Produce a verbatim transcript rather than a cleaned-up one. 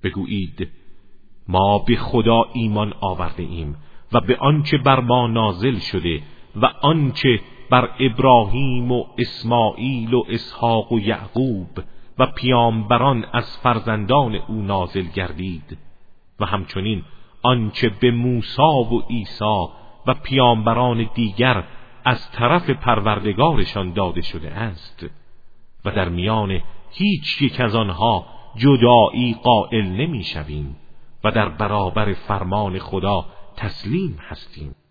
بگویید ما به خدا ایمان آورده ایم و به آنچه بر ما نازل شده و آنچه بر ابراهیم و اسماعیل و اسحاق و یعقوب و پیامبران از فرزندان او نازل گردید و همچنین آنچه به موسی و عیسی و پیامبران دیگر از طرف پروردگارشان داده شده است و در میان هیچ یک از آنها جدایی قائل نمی شویم و در برابر فرمان خدا تسلیم هستیم.